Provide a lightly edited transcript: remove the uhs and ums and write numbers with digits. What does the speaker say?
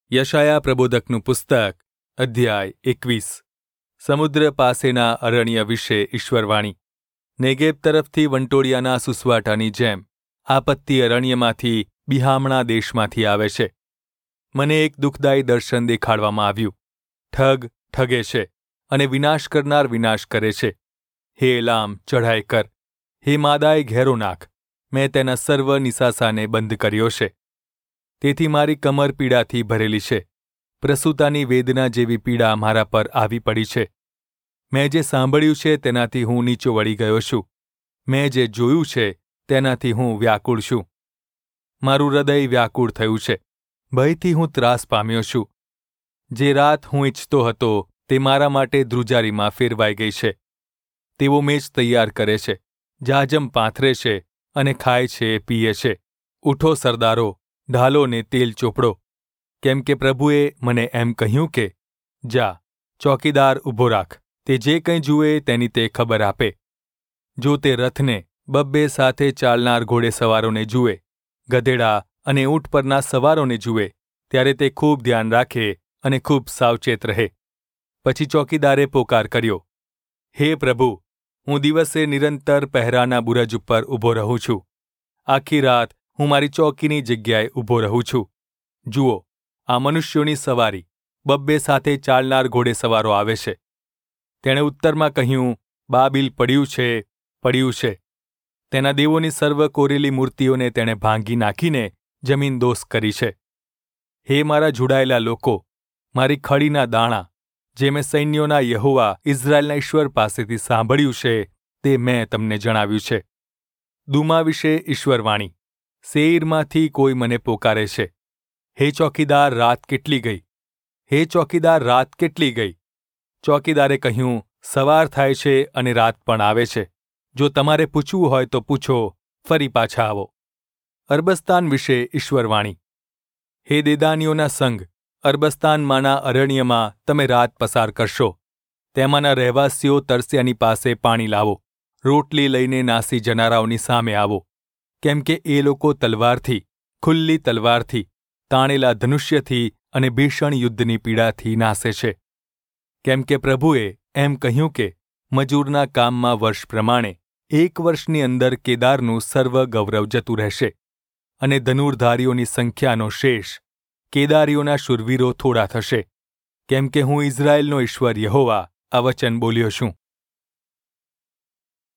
યશાયા પ્રબોધકનું પુસ્તક અધ્યાય 21 સમુદ્ર પાસેના અરણ્ય વિશે ઈશ્વરવાણી. નેગેબ તરફથી વંટોળિયાના સુસવાટાની જેમ આપત્તિ અરણ્યમાંથી બિહામણા દેશમાંથી આવે છે. મને એક દુઃખદાયી દર્શન દેખાડવામાં આવ્યું. ઠગ ઠગે છે અને વિનાશ કરનાર વિનાશ કરે છે. હે એલામ, ચઢાઈ કર. હે માદાએ ઘેરો નાખ. મેં તેના સર્વ નિસાસાને બંધ કર્યો છે. તેથી મારી કમર પીડાથી ભરેલી છે. પ્રસૂતાની વેદના જેવી પીડા મારા પર આવી પડી છે. મેં જે સાંભળ્યું છે તેનાથી હું નીચો વળી ગયો છું. મેં જે જોયું છે તેનાથી હું વ્યાકુળ છું. મારું હૃદય વ્યાકુળ થયું છે. ભયથી હું ત્રાસ પામ્યો છું. જે રાત હું ઈચ્છતો હતો તે મારા માટે ધ્રુજારીમાં ફેરવાઈ ગઈ છે. તેઓ મેજ તૈયાર કરે છે, જાજમ પાથરે છે અને ખાય છે, પીએ છે. ઉઠો સરદારો, ઢાલો ને તેલ ચોપડો. કેમ કે પ્રભુએ મને એમ કહ્યું કે, જા, ચોકીદાર ઊભો રાખ. તે જે કંઈ જુએ તેની તે ખબર આપે. જો તે રથને, બબ્બે સાથે ચાલનાર ઘોડેસવારોને જુએ, ગધેડા અને ઊંટ પરના સવારોને જુએ, ત્યારે તે ખૂબ ધ્યાન રાખે અને ખૂબ સાવચેત રહે. પછી ચોકીદારે પોકાર કર્યો, હે પ્રભુ, હું દિવસે નિરંતર પહેરાના બુરજ ઉપર ઊભો રહું છું. આખી રાત હું મારી ચોકીની જગ્યાએ ઊભો રહું છું. જુઓ, આ મનુષ્યોની સવારી, બબ્બે સાથે ચાલનાર ઘોડેસવારો આવે છે. તેણે ઉત્તરમાં કહ્યું, બાબિલ પડ્યું છે, પડ્યું છે. તેના દેવોની સર્વ કોરેલી મૂર્તિઓને તેણે ભાંગી નાખીને જમીનદોસ કરી છે. હે મારા જોડાયેલા લોકો, મારી ખડીના દાણા, જે મેં સૈન્યોના યહોવા ઇઝરાયેલના ઈશ્વર પાસેથી સાંભળ્યું છે તે મેં તમને જણાવ્યું છે. દુમા વિશે ઈશ્વરવાણી. સેઈરમાંથી કોઈ મને પોકારે છે, હે ચોકીદાર, રાત કેટલી ગઈ? હે ચોકીદાર, રાત કેટલી ગઈ? ચોકીદારે કહ્યું, સવાર થાય છે અને રાત પણ આવે છે. જો તમારે પૂછવું હોય તો પૂછો, ફરી પાછા આવો. અરબસ્તાન વિશે ઈશ્વરવાણી. હે દેદાનીઓના સંઘ, અરબસ્તાનમાંના અરણ્યમાં તમે રાત પસાર કરશો. તેમાંના રહેવાસીઓ તરસ્યાની પાસે પાણી લાવો. રોટલી લઈને નાસી જનારાઓની સામે આવો. કેમ કે એ લોકો તલવારથી, ખુલ્લી તલવારથી, તાણેલા ધનુષ્યથી અને ભીષણ યુદ્ધની પીડાથી નાસે છે. કેમ કે પ્રભુએ એમ કહ્યું કે મજૂરના કામમાં વર્ષ પ્રમાણે 1 વર્ષની અંદર કેદારનું સર્વ ગૌરવ જતું રહેશે, અને ધનુર્ધારીઓની સંખ્યાનો શેષ, કેદારીઓના શૂરવીરો થોડા થશે. કેમ કે હું ઇઝરાયેલનો ઈશ્વર યહોવા આ વચન બોલ્યો છું.